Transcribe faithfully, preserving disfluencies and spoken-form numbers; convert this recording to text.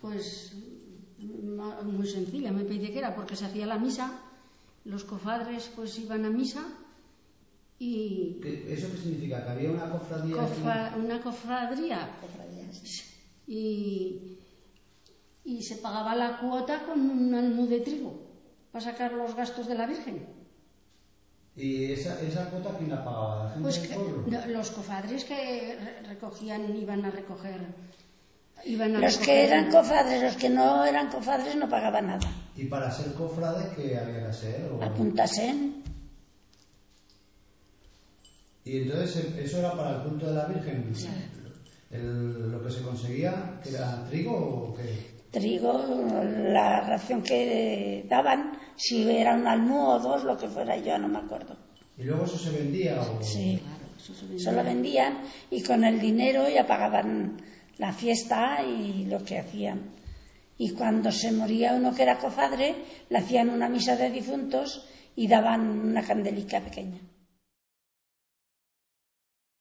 Pues muy sencilla, me parece que era porque se hacía la misa, los cofadres pues iban a misa y... ¿Eso qué significa? ¿Que había una cofradía? Cofa, una cofradía. Cofradía, sí. Y, y se pagaba la cuota con un almud de trigo para sacar los gastos de la Virgen. ¿Y esa, esa cuota quién la pagaba? ¿La gente Pues del que, pueblo? los cofadres que recogían, iban a recoger... Iban a los recoger, que eran cofadres, los que no eran cofadres no pagaban nada. ¿Y para ser cofrade qué había que hacer? ¿O... Apuntarse. Y entonces eso era para el culto de la Virgen. Sí. El, lo que se conseguía, ¿que era trigo o qué? Trigo, la ración que daban, si era un almú o dos, lo que fuera, yo no me acuerdo. ¿Y luego eso se vendía? O... Sí, claro, eso se vendía. Solo vendían y con el dinero ya pagaban la fiesta y lo que hacían. Y cuando se moría uno que era cofadre, le hacían una misa de difuntos y daban una candelica pequeña.